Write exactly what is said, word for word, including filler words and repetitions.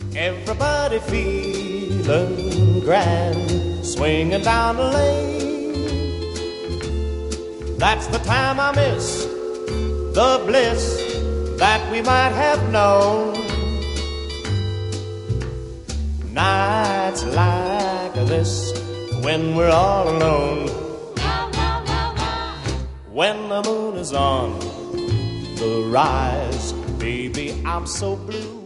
Everybody feeling grand, swinging down the lane. That's the time I miss the bliss that we might have known. Nights like this, when we're all alone. When the moon is on the rise, baby, I'm so blue.